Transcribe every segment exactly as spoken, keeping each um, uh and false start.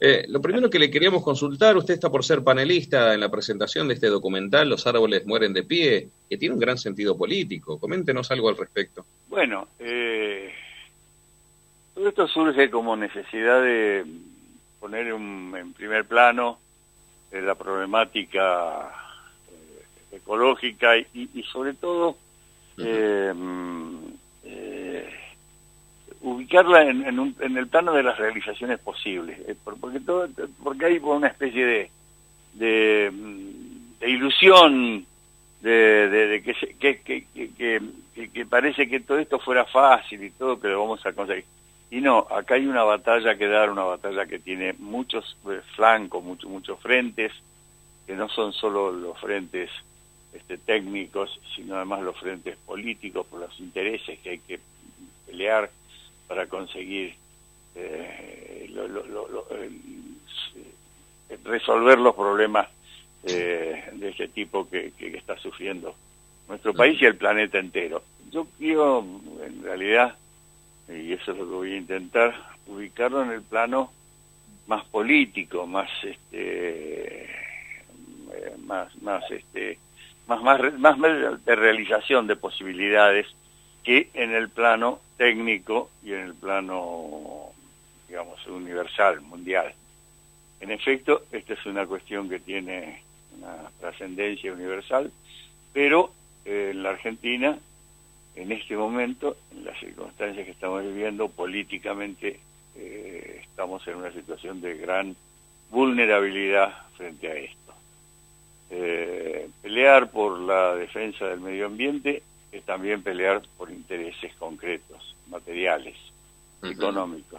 Eh, lo primero que le queríamos consultar, usted está por ser panelista en la presentación de este documental, Los árboles mueren de pie, que tiene un gran sentido político. Coméntenos algo al respecto. Bueno, eh, todo esto surge como necesidad de poner un, en primer plano eh, la problemática eh, ecológica y, y sobre todo eh, eh, ubicarla en, en, un, en el plano de las realizaciones posibles, eh, porque todo, porque hay una especie de, de, de ilusión de, de, de que, se, que, que, que, que, que parece que todo esto fuera fácil y todo, que lo vamos a conseguir. Y no, acá hay una batalla que dar, una batalla que tiene muchos eh, flancos, muchos muchos frentes, que no son solo los frentes este, técnicos, sino además los frentes políticos, por los intereses que hay que pelear para conseguir eh, lo, lo, lo, lo, eh, resolver los problemas eh, de este tipo que, que, que está sufriendo nuestro país y el planeta entero. Yo quiero, en realidad, y eso es lo que voy a intentar, ubicarlo en el plano más político, más este más más este más más más de realización de posibilidades que en el plano técnico y en el plano, digamos, universal, mundial. En efecto, esta es una cuestión que tiene una trascendencia universal, pero eh, en la Argentina, en este momento, en las circunstancias que estamos viviendo, políticamente eh, estamos en una situación de gran vulnerabilidad frente a esto. Eh, pelear por la defensa del medio ambiente es también pelear por intereses concretos, materiales, uh-huh. económicos.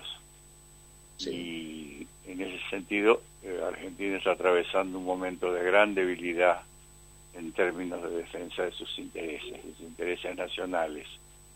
Sí. Y en ese sentido, eh, Argentina está atravesando un momento de gran debilidad en términos de defensa de sus intereses, de sus intereses nacionales.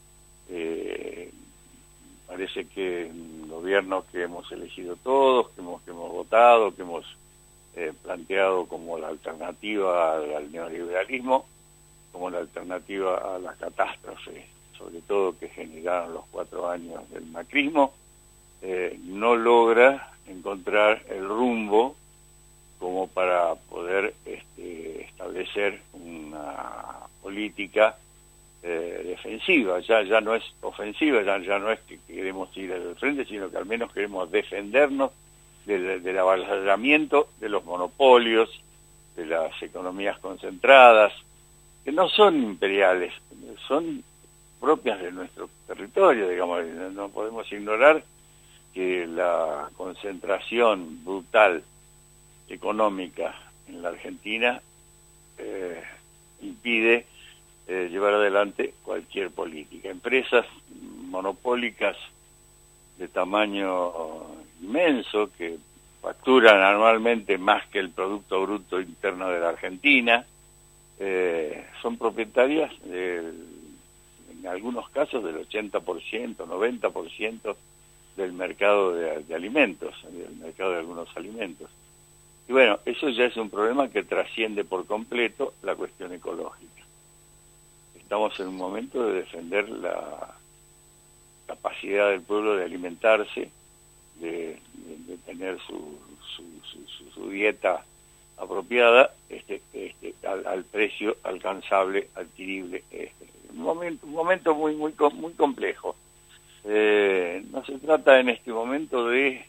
Eh, parece que el gobierno que hemos elegido todos, que hemos, que hemos votado, que hemos eh, planteado como la alternativa al, al neoliberalismo, como la alternativa a la catástrofe, sobre todo que generaron los cuatro años del macrismo, eh, no logra encontrar el rumbo como para poder este, establecer una política eh, defensiva. Ya ya no es ofensiva, ya, ya no es que queremos ir al frente, sino que al menos queremos defendernos del, del avasallamiento de los monopolios, de las economías concentradas, que no son imperiales, son propias de nuestro territorio, digamos. No podemos ignorar que la concentración brutal económica en la Argentina eh, impide eh, llevar adelante cualquier política. Empresas monopólicas de tamaño inmenso que facturan anualmente más que el Producto Bruto Interno de la Argentina, eh, son propietarias del, en algunos casos del ochenta por ciento, noventa por ciento del mercado de, de alimentos, del mercado de algunos alimentos. Y bueno, eso ya es un problema que trasciende por completo la cuestión ecológica. Estamos en un momento de defender la capacidad del pueblo de alimentarse, de, de, de tener su, su, su, su dieta apropiada este, este, al, al precio alcanzable, adquirible. Este. Un momento, un momento muy, muy, muy complejo. Eh, no se trata en este momento de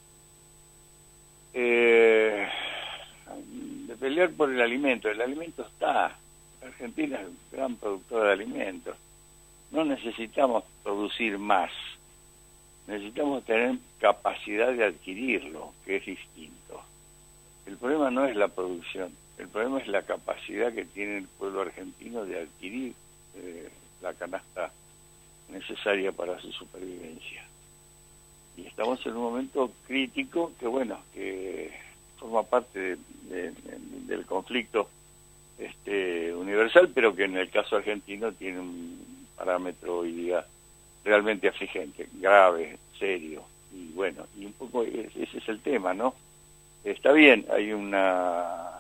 eh, de pelear por el alimento. El alimento está. Argentina es un gran productor de alimentos. No necesitamos producir más. Necesitamos tener capacidad de adquirirlo, que es distinto. El problema no es la producción, el problema es la capacidad que tiene el pueblo argentino de adquirir eh, la canasta necesaria para su supervivencia. Y estamos en un momento crítico que, bueno, que forma parte de, de, de, del conflicto este, universal, pero que en el caso argentino tiene un parámetro hoy día realmente afligente, grave, serio. Y bueno, y un poco ese es el tema, ¿no? Está bien, hay una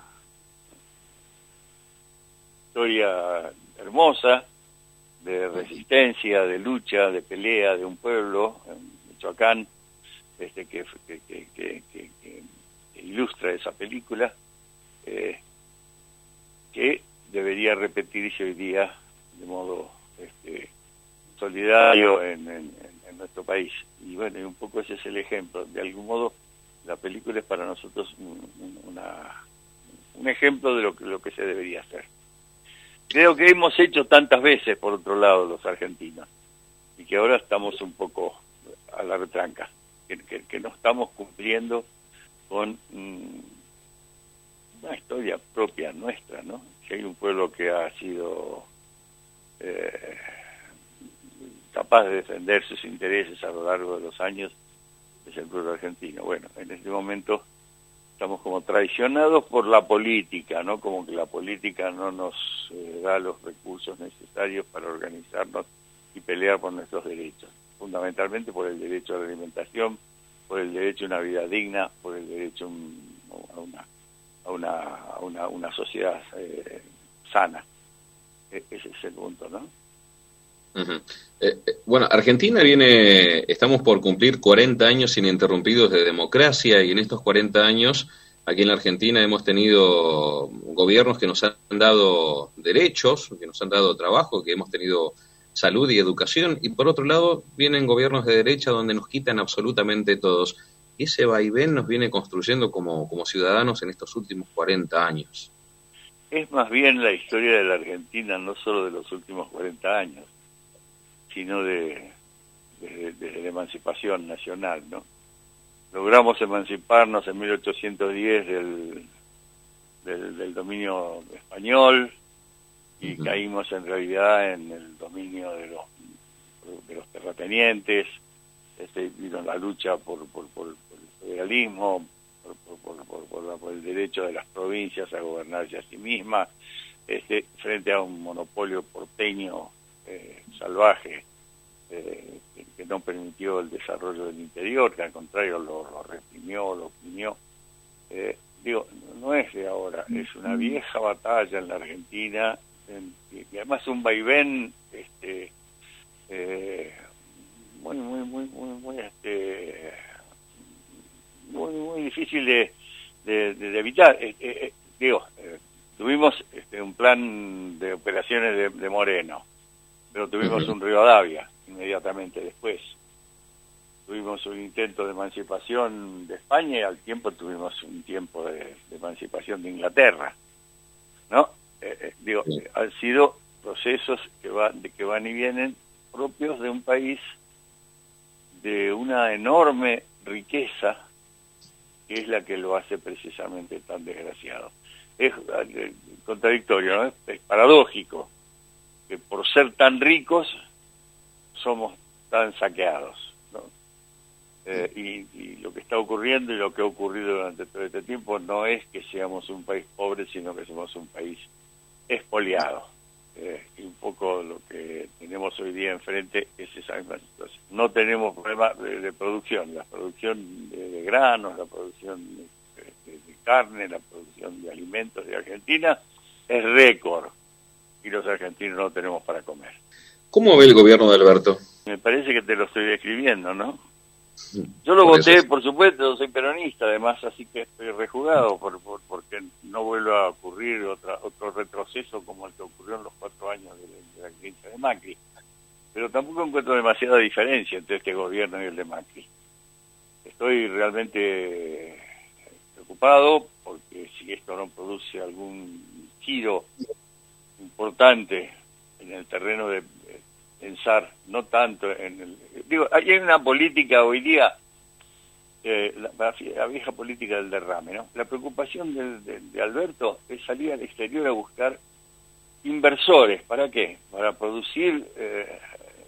historia hermosa de resistencia, de lucha, de pelea de un pueblo, en Michoacán, este, que, que, que, que, que ilustra esa película, eh, que debería repetirse hoy día de modo este, solidario en, en, en nuestro país. Y bueno, y un poco ese es el ejemplo. De algún modo, la película es para nosotros un, una, un ejemplo de lo que, lo que se debería hacer. Creo que hemos hecho tantas veces, por otro lado, los argentinos, y que ahora estamos un poco a la retranca, que, que, que no estamos cumpliendo con mmm, una historia propia nuestra, ¿no? Que hay un pueblo que ha sido eh, capaz de defender sus intereses a lo largo de los años, es el pueblo argentino. Bueno, en este momento estamos como traicionados por la política, ¿no? Como que la política no nos eh, da los recursos necesarios para organizarnos y pelear por nuestros derechos, fundamentalmente por el derecho a la alimentación, por el derecho a una vida digna, por el derecho a una, a una, a una, una sociedad eh, sana. E- ese es el punto, ¿no? Uh-huh. Eh, bueno, Argentina viene, estamos por cumplir cuarenta años ininterrumpidos de democracia, y en estos cuarenta años aquí en la Argentina hemos tenido gobiernos que nos han dado derechos, que nos han dado trabajo, que hemos tenido salud y educación, y por otro lado vienen gobiernos de derecha donde nos quitan absolutamente todos. Y ese vaivén nos viene construyendo como, como ciudadanos en estos últimos cuarenta años. Es más bien la historia de la Argentina, no solo de los últimos cuarenta años, sino de, de, de la emancipación nacional, ¿no? Logramos emanciparnos en mil ochocientos diez del, del, del dominio español, y uh-huh. caímos en realidad en el dominio de los, de los terratenientes. Este, vino la lucha por, por, por, por el federalismo, por, por, por, por, por, la, por el derecho de las provincias a gobernarse a sí mismas, este, frente a un monopolio porteño eh, salvaje, eh, que, que no permitió el desarrollo del interior, que al contrario lo, lo reprimió, lo oprimió. Eh, digo, no es de ahora, es una vieja batalla en la Argentina, en, y, y además un vaivén este, eh, muy, muy, muy, muy, muy, este, muy, muy difícil de, de, de evitar. Eh, eh, digo, eh, tuvimos este, un plan de operaciones de, de Moreno, pero tuvimos uh-huh. un Rivadavia inmediatamente después. Tuvimos un intento de emancipación de España, y al tiempo tuvimos un tiempo de, de emancipación de Inglaterra, ¿no? Eh, eh, digo, sí. eh, han sido procesos que van, de, que van y vienen, propios de un país de una enorme riqueza, que es la que lo hace precisamente tan desgraciado. Es eh, contradictorio, ¿no? Es, es paradójico que por ser tan ricos somos tan saqueados, ¿no? Eh, y, y lo que está ocurriendo y lo que ha ocurrido durante todo este tiempo no es que seamos un país pobre, sino que somos un país expoliado. Eh, y un poco lo que tenemos hoy día enfrente es esa misma situación. No tenemos problema de, de producción, la producción de, de granos, la producción de, de, de carne, la producción de alimentos de Argentina es récord, y los argentinos no tenemos para comer. ¿Cómo ve el gobierno de Alberto? Me parece que te lo estoy describiendo, ¿no? Yo lo por voté, por supuesto, soy peronista, además, así que estoy rejugado por, por, porque no vuelva a ocurrir otra, otro retroceso como el que ocurrió en los cuatro años de, de la crisis de Macri. Pero tampoco encuentro demasiada diferencia entre este gobierno y el de Macri. Estoy realmente preocupado porque si esto no produce algún giro importante en el terreno de pensar, no tanto en el... Digo, hay una política hoy día, eh, la, la vieja política del derrame, ¿no? La preocupación de, de, de Alberto es salir al exterior a buscar inversores. ¿Para qué? Para producir eh,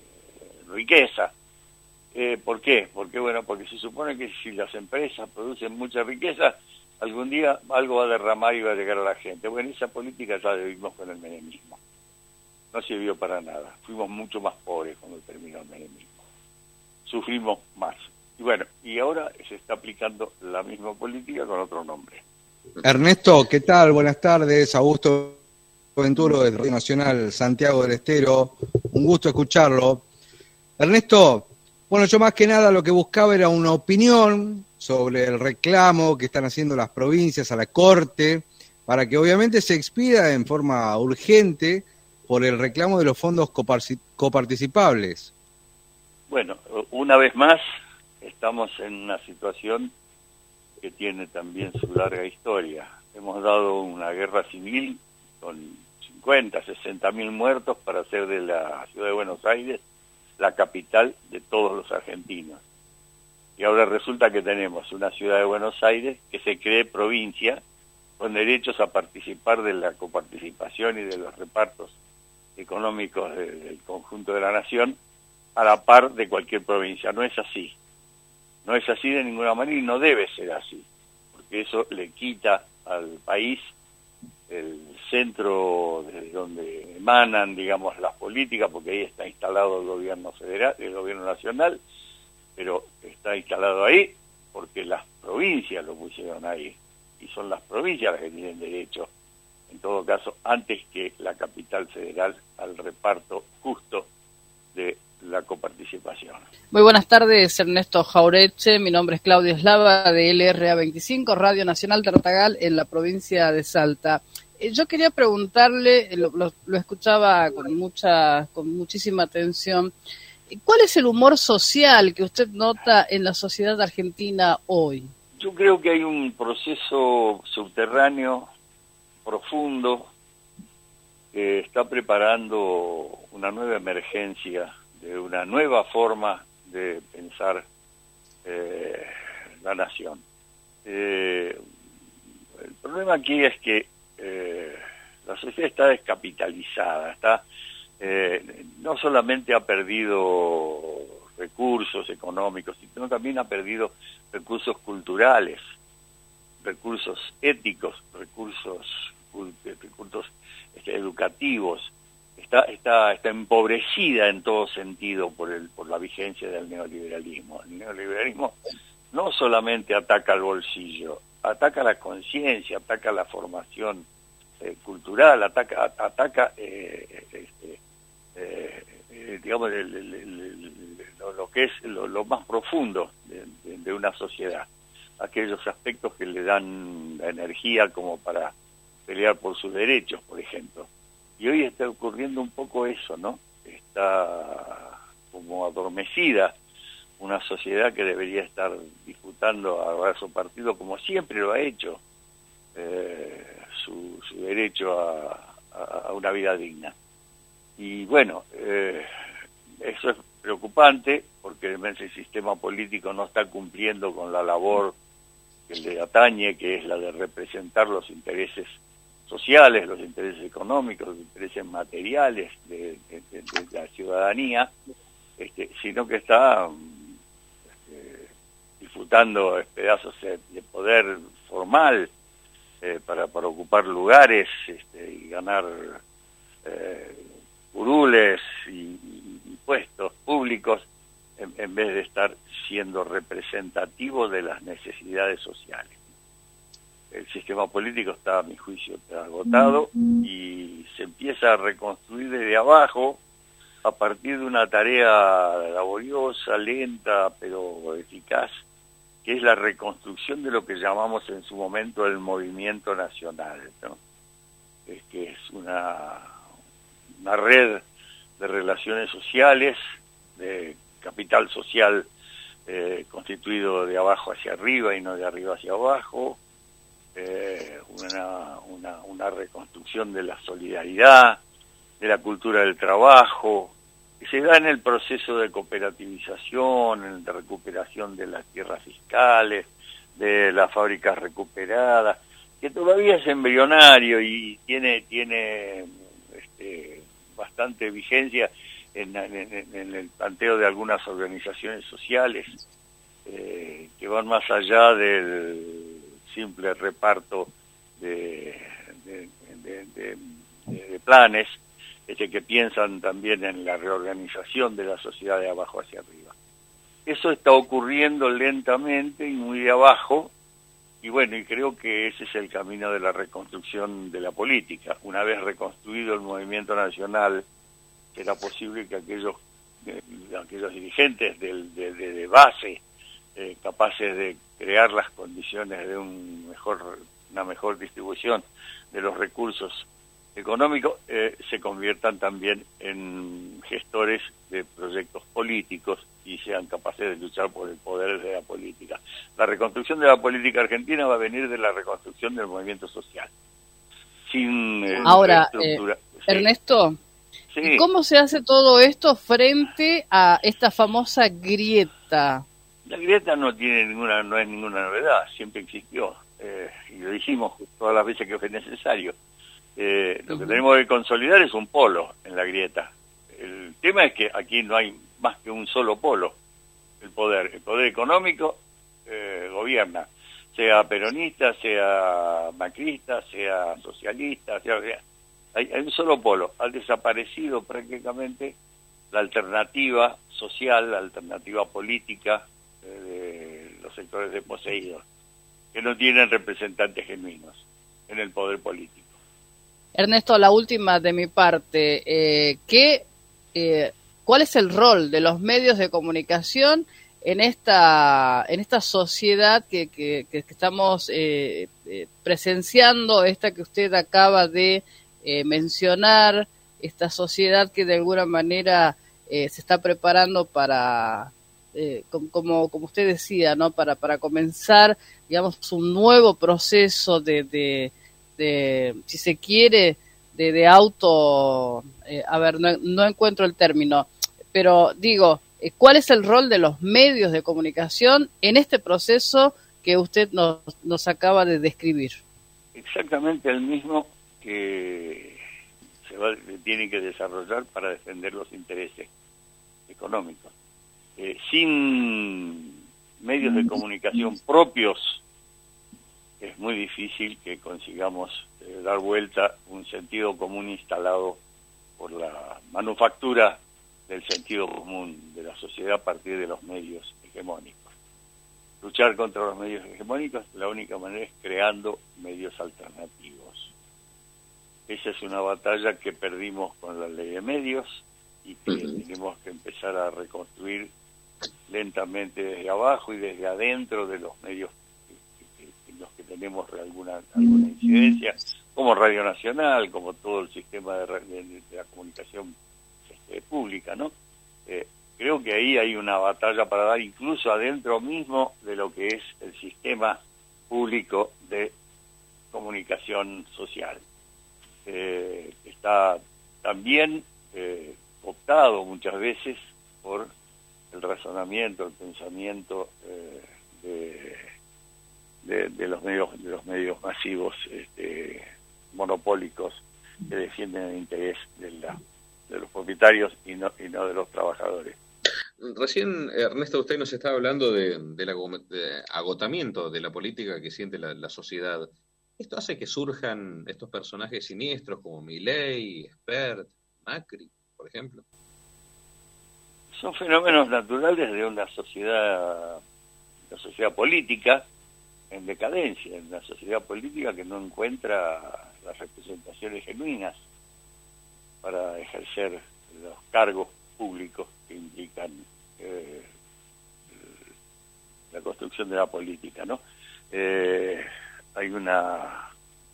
riqueza. Eh, ¿Por qué? Porque, bueno, porque se supone que si las empresas producen mucha riqueza, algún día algo va a derramar y va a llegar a la gente. Bueno, esa política ya la vivimos con el menemismo. No sirvió para nada. Fuimos mucho más pobres cuando terminó el menemismo. Sufrimos más. Y bueno, y ahora se está aplicando la misma política con otro nombre. Ernesto, ¿qué tal? Buenas tardes. Augusto Venturo de Radio Nacional Santiago del Estero. Un gusto escucharlo. Ernesto, bueno, yo más que nada lo que buscaba era una opinión sobre el reclamo que están haciendo las provincias a la Corte para que obviamente se expida en forma urgente por el reclamo de los fondos coparticipables. Bueno, una vez más estamos en una situación que tiene también su larga historia. Hemos dado una guerra civil con cincuenta, sesenta mil muertos para hacer de la ciudad de Buenos Aires la capital de todos los argentinos. Y ahora resulta que tenemos una ciudad de Buenos Aires que se cree provincia con derechos a participar de la coparticipación y de los repartos económicos de, del conjunto de la nación a la par de cualquier provincia. No es así. No es así de ninguna manera y no debe ser así, porque eso le quita al país el centro desde donde emanan, digamos, las políticas, porque ahí está instalado el gobierno federal, el gobierno nacional, pero está instalado ahí porque las provincias lo pusieron ahí, y son las provincias las que tienen derecho, en todo caso, antes que la capital federal, al reparto justo de la coparticipación. Muy buenas tardes, Ernesto Jauretche. Mi nombre es Claudia Eslava, de L R A veinticinco, Radio Nacional Tartagal, en la provincia de Salta. Eh, yo quería preguntarle, lo, lo, lo escuchaba con mucha, con muchísima atención, ¿cuál es el humor social que usted nota en la sociedad argentina hoy? Yo creo que hay un proceso subterráneo profundo que está preparando una nueva emergencia de una nueva forma de pensar eh, la nación. Eh, el problema aquí es que eh, la sociedad está descapitalizada, está eh, no solamente ha perdido recursos económicos, sino también ha perdido recursos culturales, recursos éticos, recursos, recursos este, educativos. Está, está, está empobrecida en todo sentido por el por la vigencia del neoliberalismo. El neoliberalismo no solamente ataca al bolsillo, ataca la conciencia, ataca la formación eh, cultural, ataca ataca eh, este, eh, eh, digamos el, el, el, el, lo, lo que es lo, lo más profundo de, de, de una sociedad, aquellos aspectos que le dan la energía como para pelear por sus derechos, por ejemplo. Y hoy está ocurriendo un poco eso, ¿no? Está como adormecida una sociedad que debería estar disputando a brazo partido, como siempre lo ha hecho, eh, su, su derecho a, a, a una vida digna. Y bueno, eh, eso es preocupante porque el sistema político no está cumpliendo con la labor que le atañe, que es la de representar los intereses sociales, los intereses económicos, los intereses materiales de, de, de, de la ciudadanía, este, sino que está este, disfrutando pedazos de, de poder formal eh, para, para ocupar lugares este, y ganar eh, curules y, y, y puestos públicos en, en vez de estar siendo representativo de las necesidades sociales. El sistema político está, a mi juicio, está agotado y se empieza a reconstruir desde abajo a partir de una tarea laboriosa, lenta, pero eficaz, que es la reconstrucción de lo que llamamos en su momento el movimiento nacional, ¿no? Es que es una, una red de relaciones sociales, de capital social eh, constituido de abajo hacia arriba y no de arriba hacia abajo, Eh, una, una, una reconstrucción de la solidaridad, de la cultura del trabajo, que se da en el proceso de cooperativización, de recuperación de las tierras fiscales, de las fábricas recuperadas, que todavía es embrionario y tiene tiene este, bastante vigencia en, en, en el planteo de algunas organizaciones sociales eh, que van más allá del simple reparto de, de, de, de, de planes, este, que piensan también en la reorganización de la sociedad de abajo hacia arriba. Eso está ocurriendo lentamente y muy de abajo, y bueno, y creo que ese es el camino de la reconstrucción de la política. Una vez reconstruido el movimiento nacional, será posible que aquellos, eh, aquellos dirigentes del, de, de, de base, eh, capaces de crear las condiciones de un mejor, una mejor distribución de los recursos económicos, eh, se conviertan también en gestores de proyectos políticos y sean capaces de luchar por el poder de la política. La reconstrucción de la política argentina va a venir de la reconstrucción del movimiento social. Sin eh, Ahora, estructura. Eh, sí. Ernesto, sí. ¿cómo se hace todo esto frente a esta famosa grieta? La grieta no tiene ninguna, no es ninguna novedad, siempre existió, eh, y lo dijimos todas las veces que fue necesario. Eh, lo que tenemos que consolidar es un polo en la grieta. El tema es que aquí no hay más que un solo polo, el poder. El poder económico eh, gobierna, sea peronista, sea macrista, sea socialista, sea, sea hay, hay un solo polo. Ha desaparecido prácticamente la alternativa social, la alternativa política eh, de los sectores desposeídos, que no tienen representantes genuinos en el poder político. Ernesto, la última de mi parte, eh, ¿qué, eh, ¿cuál es el rol de los medios de comunicación en esta en esta sociedad que, que, que estamos eh, eh, presenciando, esta que usted acaba de eh, mencionar, esta sociedad que de alguna manera eh, se está preparando para, eh, como, como usted decía, ¿no? para, para comenzar, digamos, un nuevo proceso de... de De, si se quiere, de, de auto, eh, a ver, no, no encuentro el término, pero digo, eh, ¿cuál es el rol de los medios de comunicación en este proceso que usted nos, nos acaba de describir? Exactamente el mismo que se va, tiene que desarrollar para defender los intereses económicos. Eh, sin medios de comunicación propios, es muy difícil que consigamos eh, dar vuelta un sentido común instalado por la manufactura del sentido común de la sociedad a partir de los medios hegemónicos. Luchar contra los medios hegemónicos, la única manera es creando medios alternativos. Esa es una batalla que perdimos con la ley de medios y que tenemos que empezar a reconstruir lentamente desde abajo y desde adentro de los medios los que tenemos alguna alguna incidencia, como Radio Nacional, como todo el sistema de, de, de la comunicación este, pública, ¿no? Eh, creo que ahí hay una batalla para dar incluso adentro mismo de lo que es el sistema público de comunicación social. Eh, está también eh, optado muchas veces por el razonamiento, el pensamiento eh, de De, de los medios de los medios masivos este, monopólicos que defienden el interés de, la, de los propietarios y no y no de los trabajadores. Recién, Ernesto, usted nos estaba hablando de, de la de agotamiento de la política que siente la, la sociedad. ¿Esto hace que surjan estos personajes siniestros como Milei, Spert, Macri, por ejemplo? Son fenómenos naturales de una sociedad, una sociedad política en decadencia, en una sociedad política que no encuentra las representaciones genuinas para ejercer los cargos públicos que implican eh, la construcción de la política, ¿no? Eh, hay una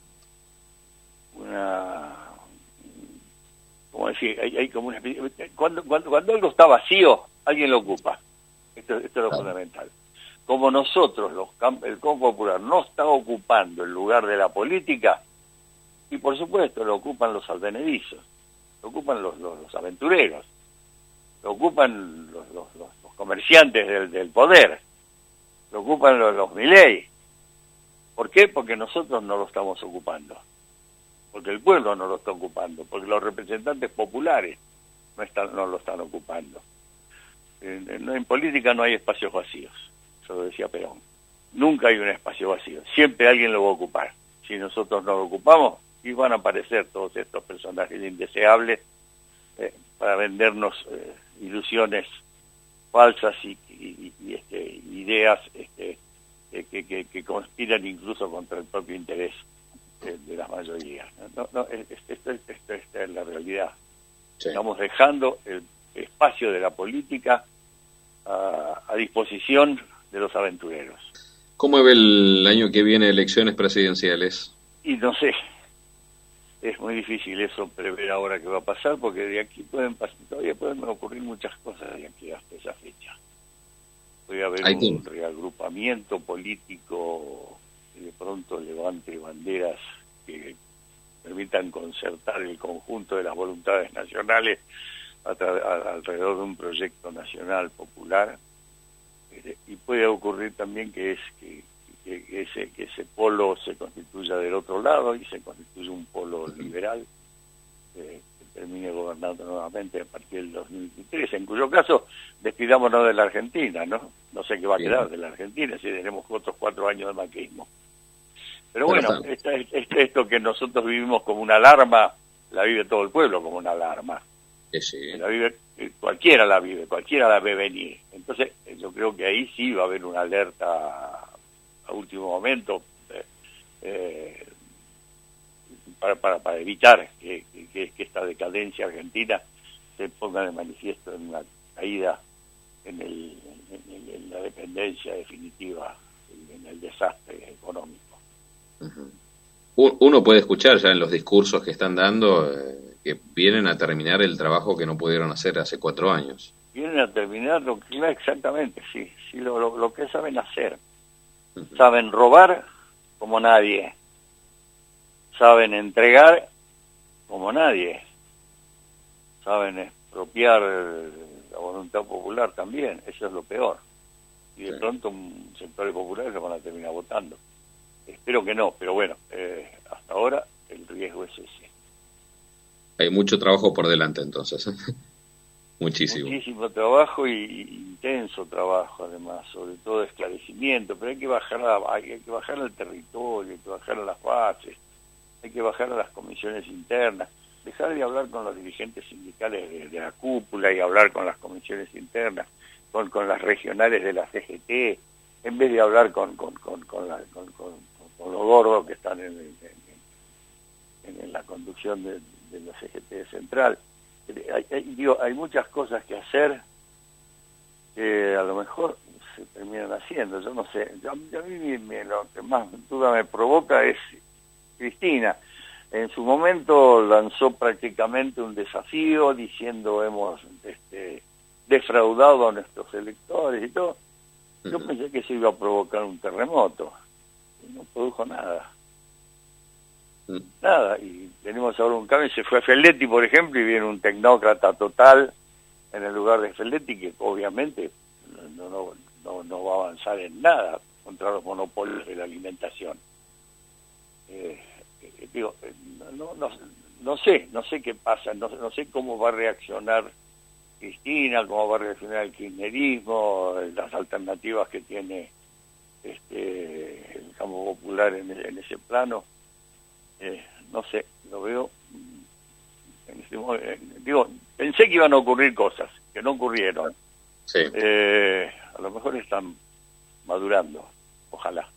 una ¿cómo decir? Hay, hay como una cuando, cuando cuando algo está vacío, alguien lo ocupa. Esto, esto es lo fundamental. Como nosotros, los el campo popular, no está ocupando el lugar de la política, y por supuesto lo ocupan los advenedizos, lo ocupan los, los, los aventureros, lo ocupan los, los, los, los comerciantes del, del poder, lo ocupan los, los Milei. ¿Por qué? Porque nosotros no lo estamos ocupando, porque el pueblo no lo está ocupando, porque los representantes populares no, están, no lo están ocupando. En, en, en política no hay espacios vacíos. Eso lo decía Perón. Nunca hay un espacio vacío. Siempre alguien lo va a ocupar. Si nosotros no lo ocupamos, y van a aparecer todos estos personajes indeseables eh, para vendernos eh, ilusiones falsas y, y, y este, ideas este, que, que, que conspiran incluso contra el propio interés de, de la mayoría. No, no, esto, esto, esto, esta es la realidad. Sí. Estamos dejando el espacio de la política a, a disposición de los aventureros. ¿Cómo ve el año que viene elecciones presidenciales? Y no sé, es muy difícil eso prever ahora qué va a pasar, porque de aquí pueden pasar, todavía pueden ocurrir muchas cosas de aquí hasta esa fecha. Puede haber Ahí un reagrupamiento político que de pronto levante banderas que permitan concertar el conjunto de las voluntades nacionales a a, alrededor de un proyecto nacional popular, eh, y puede ocurrir también que es que, que, que ese que ese polo se constituya del otro lado y se constituya un polo liberal eh, que termine gobernando nuevamente a partir del dos mil veintitrés, en cuyo caso despidámonos de la Argentina, ¿no? No sé qué va a quedar de la Argentina si tenemos otros cuatro años de macrismo. Pero bueno, esta, esta, esto que nosotros vivimos como una alarma, la vive todo el pueblo como una alarma. Sí, sí. La vive, cualquiera la vive, cualquiera la ve venir. Entonces, yo creo que ahí sí va a haber una alerta a último momento eh, eh, para, para, para evitar que, que, que esta decadencia argentina se ponga de manifiesto en una caída en, el, en, el, en la dependencia definitiva, en el desastre económico. Uh-huh. Uno puede escuchar ya en los discursos que están dando eh, que vienen a terminar el trabajo que no pudieron hacer hace cuatro años. Vienen a terminar lo que exactamente, sí, sí lo, lo, lo que saben hacer. Uh-huh. Saben robar como nadie, saben entregar como nadie, saben expropiar la voluntad popular también, eso es lo peor. Y de sí. pronto un sectores populares lo van a terminar votando. Espero que no, pero bueno, eh, hasta ahora el riesgo es ese. Hay mucho trabajo por delante entonces. Muchísimo. Muchísimo trabajo y, y intenso trabajo además, sobre todo de esclarecimiento, pero hay que bajar a, hay que bajar al territorio, hay que bajar a las bases, hay que bajar a las comisiones internas, dejar de hablar con los dirigentes sindicales de, de la cúpula y hablar con las comisiones internas, con, con las regionales de la C G T, en vez de hablar con, con, con, con, la, con, con, con los gordos que están en, en, en la conducción de, de la C G T central. Hay, hay, digo, hay muchas cosas que hacer que a lo mejor se terminan haciendo. Yo no sé, yo, yo a mí me, lo que más duda me provoca es Cristina. En su momento lanzó prácticamente un desafío diciendo hemos este, defraudado a nuestros electores y todo. Yo uh-huh. pensé que se iba a provocar un terremoto y no produjo nada. Uh-huh. Nada, y tenemos ahora un cambio. Se fue a Feletti, por ejemplo, y viene un tecnócrata total en el lugar de Feletti, que obviamente no, no, no, no va a avanzar en nada contra los monopolios de la alimentación. Eh, eh, digo, no, no, no sé, no sé qué pasa, no, no sé cómo va a reaccionar Cristina, cómo va a reaccionar el kirchnerismo, las alternativas que tiene este el campo popular en, en ese plano. Eh, no sé, lo veo en este momento, eh, digo, pensé que iban a ocurrir cosas que no ocurrieron. Sí. Eh, a lo mejor están madurando, ojalá.